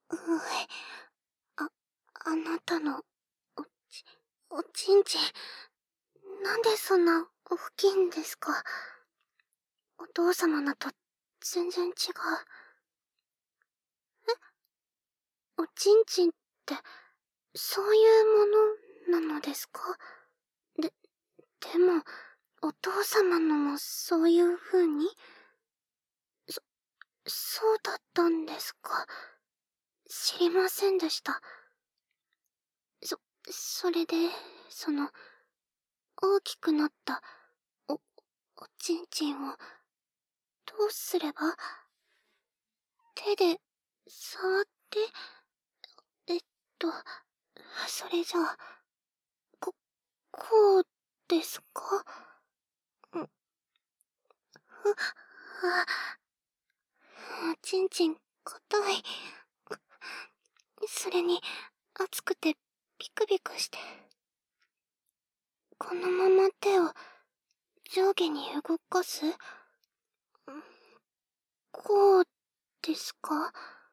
うえ、あなたの、おちんちん、なんでそんな大きいんですか？お父様のと全然違う。おちんちんって、そういうものなのですか？でも、お父様のもそういう風に？そうだったんですか。知りませんでした。それで、大きくなった、おちんちんを、どうすれば？手で、触って、えっと、それじゃあ、こうですか？おちんちん、硬い。それに、熱くて、ビクビクして。このまま手を、上下に動かす？こうですか？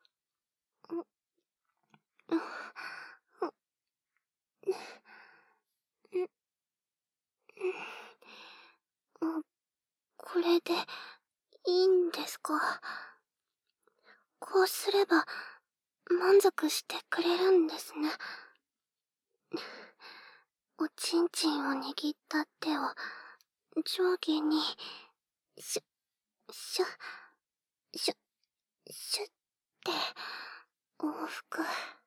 これでいいんですか？こうすれば満足してくれるんですね。おちんちんを握った手を上下にシュッシュッシュッシュッって往復。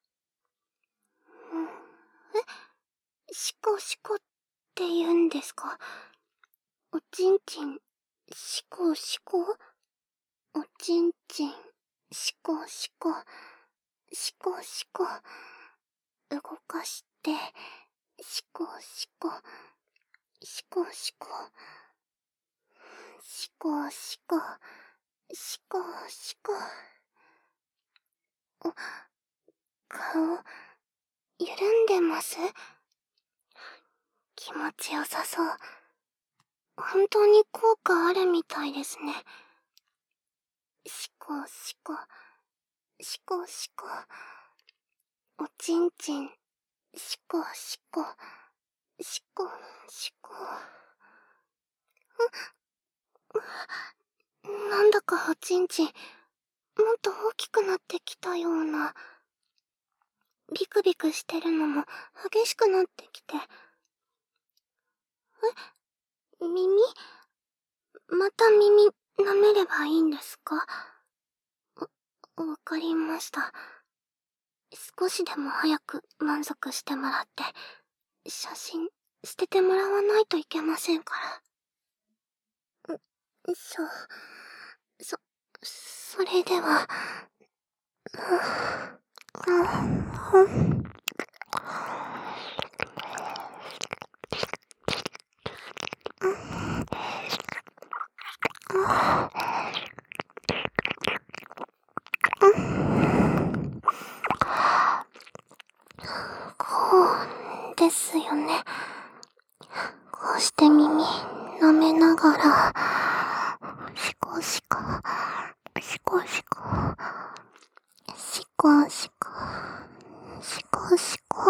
シコシコって言うんですか？おちんちんシコシコ？おちんちんシコシコシコシコ動かしてシコシコシコシコシコシコシコシコ。顔緩んでます？気持ちよさそう。本当に効果あるみたいですね。シコシコシコシコおちんちんシコシコシコシコ。なんだかおちんちんもっと大きくなってきたような。ビクビクしてるのも激しくなってきて。耳？また耳舐めればいいんですか？わかりました。少しでも早く満足してもらって、写真捨ててもらわないといけませんから。それでは、こうですよね。こうして耳舐めながら、シコシコ、シコシコ、シコシコ、シコシコ。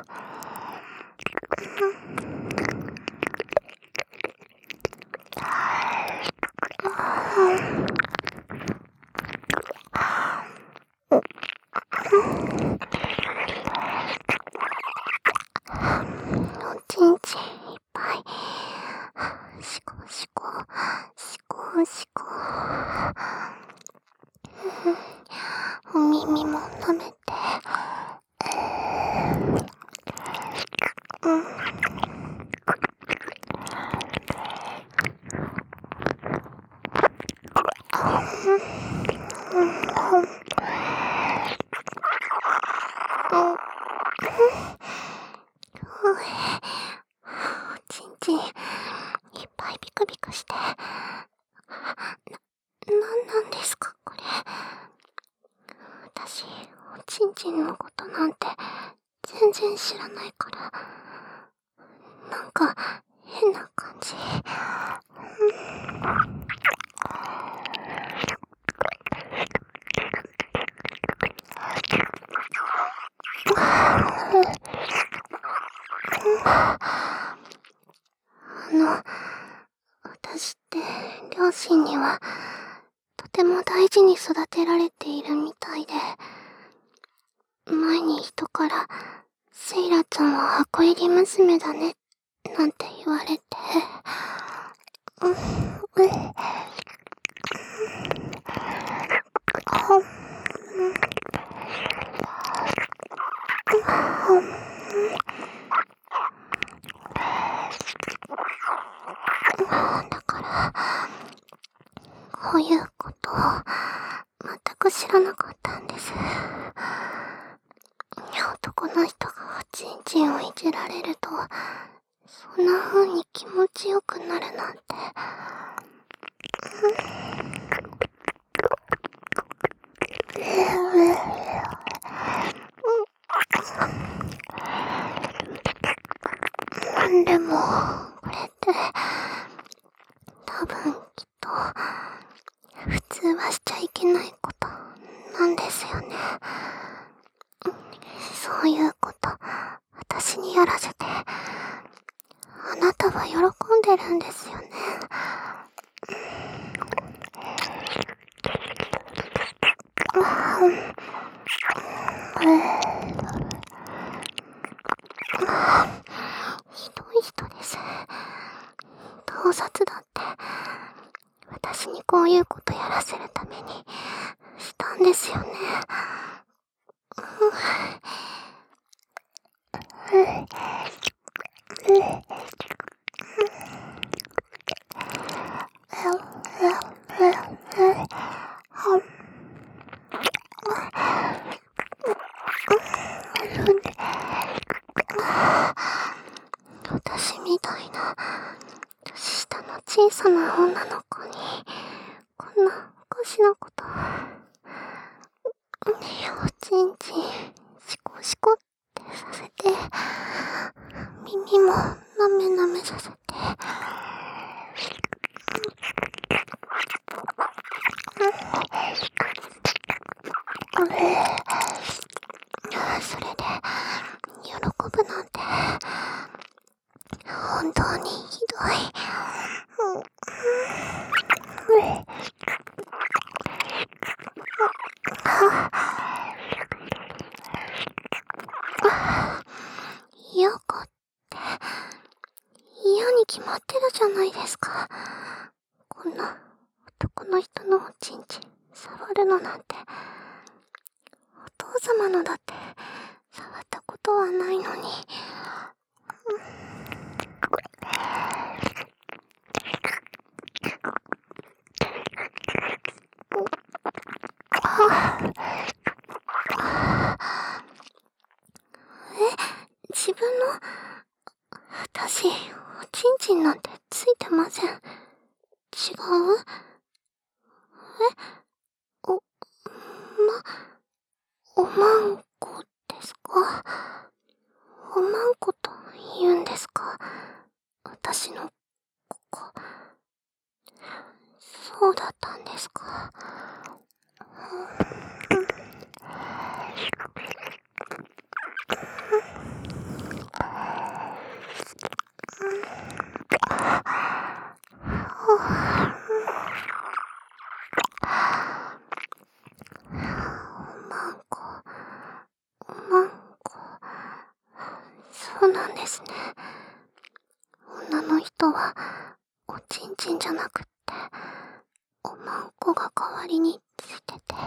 おちんちんいっぱい。シコシコ、シコシコ。お耳も舐めて。おちんちんいっぱいビクビクして。なんなんですかこれ。私、おちんちんのことなんて全然知らないから、なんか変な感じ。 られているみたいで、前に人から、セイラちゃんは箱入り娘だね、なんて言われて、だから、こういうことを全く知らなかったんです。男の人がおちんちんをいじられると、そんな風に気持ちよくなるなんて。でも、これって、多分きっと、普通はしちゃいけないことなんですよね。そういうこと、私にやらせて、あなたは喜んでるんですよね。ひどい人です。盗撮だって、私にこういうことやらせるために、したんですよね。私みたいな、年下の小さな女の子に、こんなおかしなこと。おちんちん、シコシコってさせて、耳もなめなめさせて、それで、喜ぶなんて、本当にひどい。嫌かって、嫌に決まってるじゃないですか。こんな男の人のおちんちん触るのなんて、お父様のだって触ったことはないのに。自分の、私、おちんちんなんてついてません。違う？お、おまんこですか？おまんこと言うんですか？私のここ。そうだったんですか。そうなんですね。女の人は、おちんちんじゃなくって、おまんこが代わりについてて。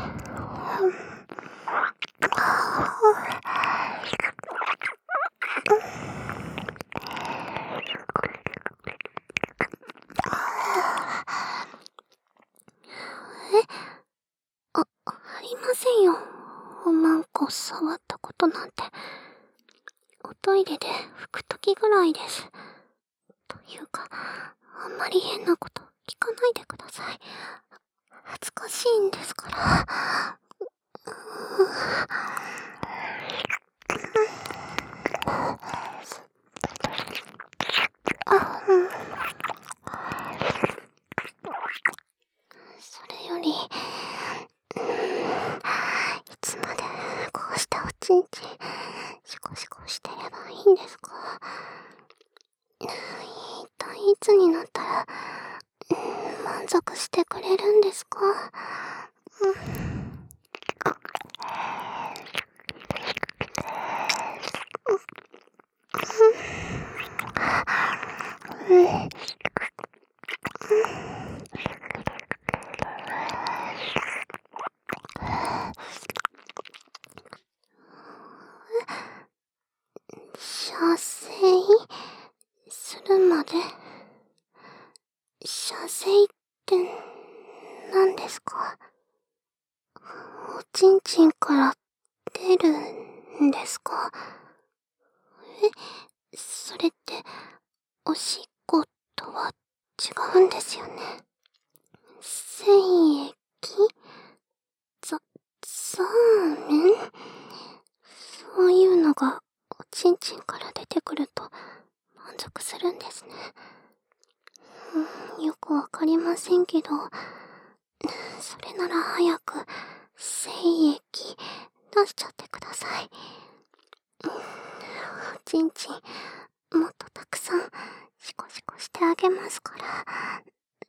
ありませんよ。おまんこ触ったことなんて。おトイレで拭くときぐらいです。というか、あんまり変なこと聞かないでください。恥ずかしいんですから。それより、いつまでこうしたおちんちん、シコシコしてればいいんですか？一体いつになったら、満足してくれるんですか？ 射精するまで。射精って何ですか？おちんちんから出るんですか？それって、おしっことは違うんですよね。精液？ザーメン？そういうのがおちんちんから出てくると満足するんですね。よくわかりませんけど、それなら早く精液出しちゃってください。おちんちんもっとたくさんシコシコしてあげますから。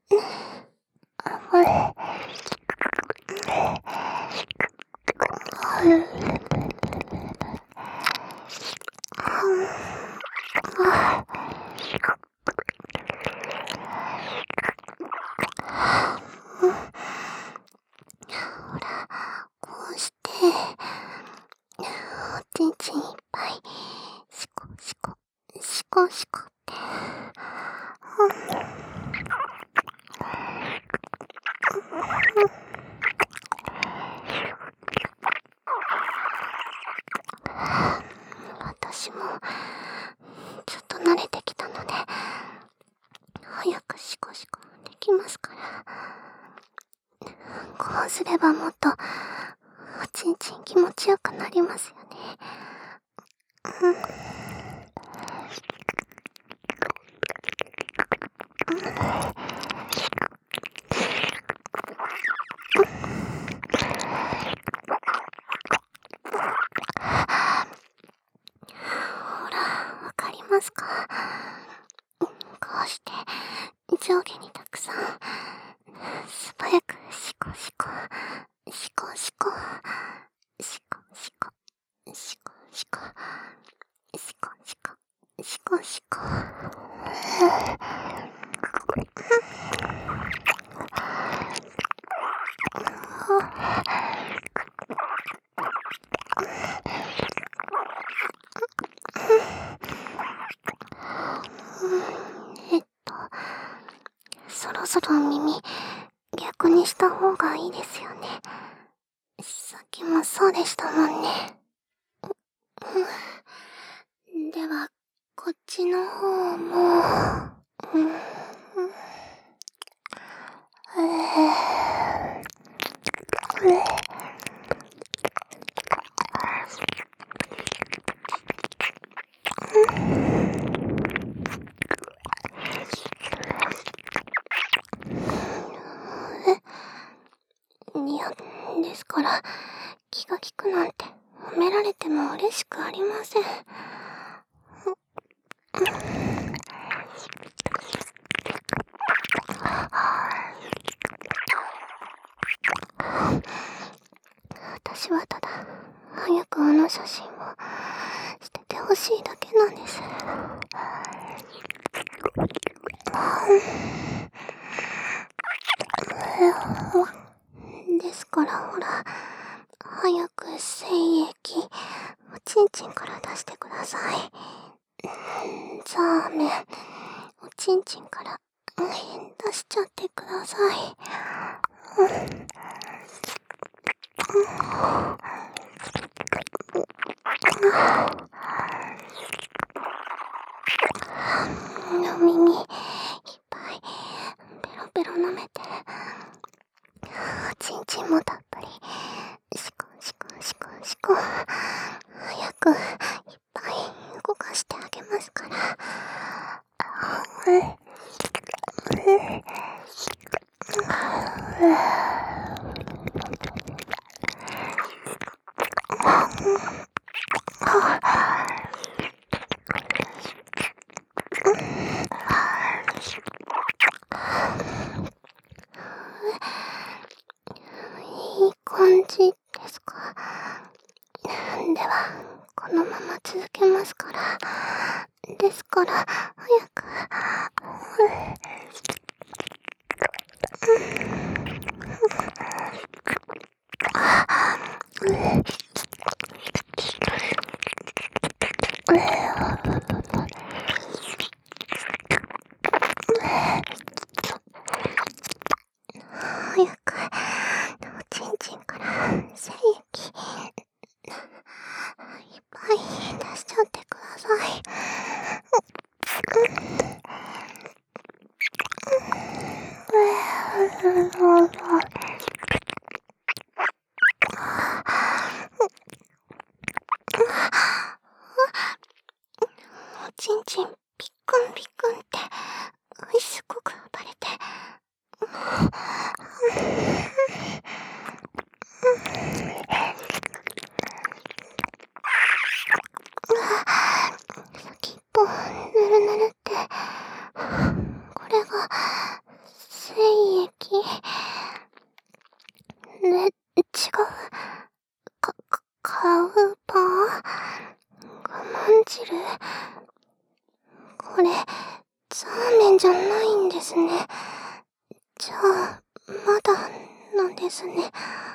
ほら、こうして、おちんちんいっぱい、シコシコ、シコシコって。私も、ちょっと慣れてきたので、早くシコシコできますから。こうすればもっと、おちんちん気持ちよくなりますよね。ほら、わかりますか？こうして、上下にたくさん、素早くシコシコ、シコシコ、シコシコ、シコシコ、シコシコ、シコシコ。そろそろ耳、逆にした方がいいですよね。さっきもそうでしたもんね。では、こっちの方も、いや、ですから、気が利くなんて褒められても嬉しくありません。私はただ、早くあの写真を捨ててほしいだけなんです。ですからほら、早く精液、おちんちんから出してください。ザーメン、おちんちんから出しちゃってください。お耳いっぱいペロペロ舐めて、おちんちんもたっぷりシコシコシコシコ、早くいっぱい動かしてあげますから。いい感じですか？では、このまま続けますから、 ですから、早く。早く、おちんちんから精液、いっぱい出しちゃってください。おちんちんピックンピックンってすごく暴れて、先っぽぬるぬるって、これが精液違う。カウパー我慢汁、これザーメンじゃないんですね。じゃあまだなんですね。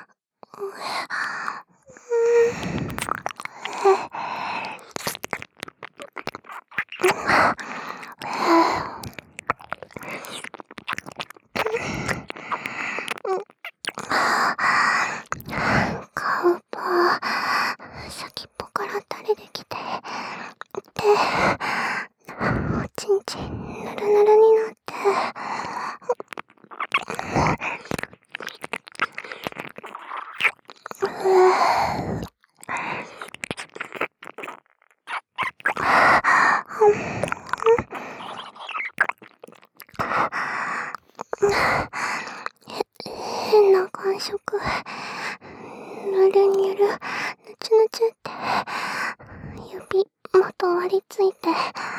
カウパー先っぽから垂れてきて、で、おちんちんぬるぬるになって、変な感触、ぬるにゅる、ぬちゅぬちゅって、指元割りついて、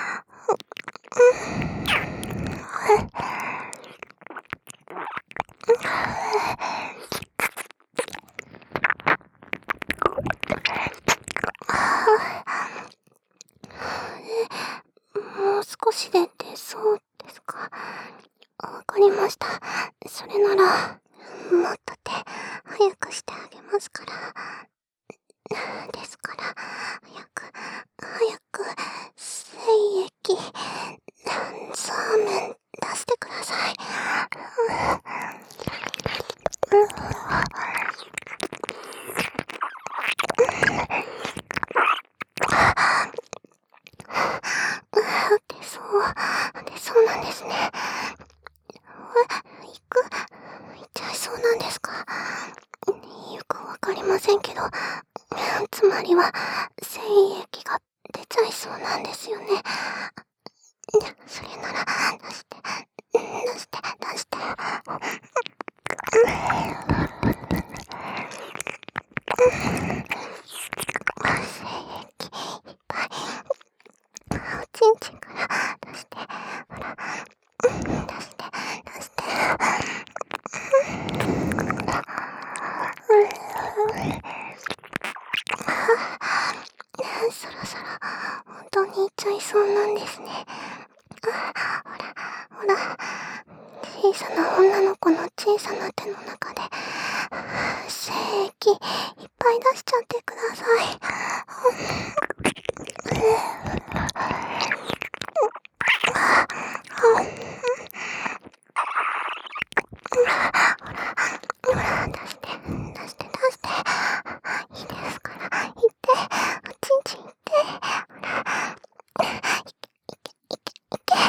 もう少しで出そうですか。わかりました。それなら、もっと手、早くしてあげますから。ですから、早く、精液、ザーメン出してください。出そうなんですね。行っちゃいそうなんですか。よくわかりませんけど、つまりは、精液が出ちゃいそうなんですよね。それなら、出して。精液、いっぱい、おちんちんから出して。ほら、出して。そろそろ、本当に行っちゃいそうなんですね。ほら、小さな女の子の小さな手の中で、精液いっぱい出しちゃってください。ほら、出して。いいですから、行って、おちんちん行って。ほら、いけ。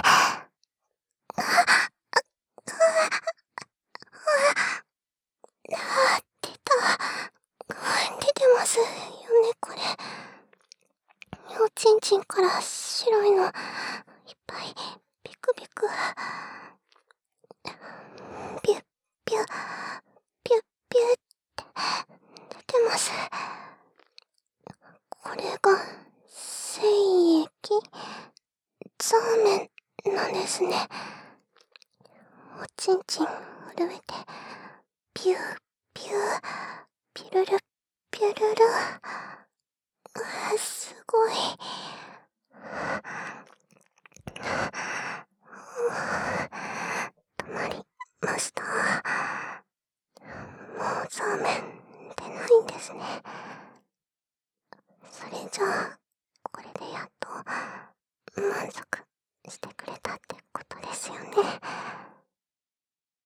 出た。出てますよね、これ。おちんちんから白いの、いっぱい、ビクビク。ピュッ、ピュッ、ピュッ、ピュッって出てます。これが、精液、ザーメンなんですね。おちんちん震えて、ピュー、ピュー、ピルル、ピュルル。すごい。 それじゃあ、これでやっと満足してくれたってことですよね。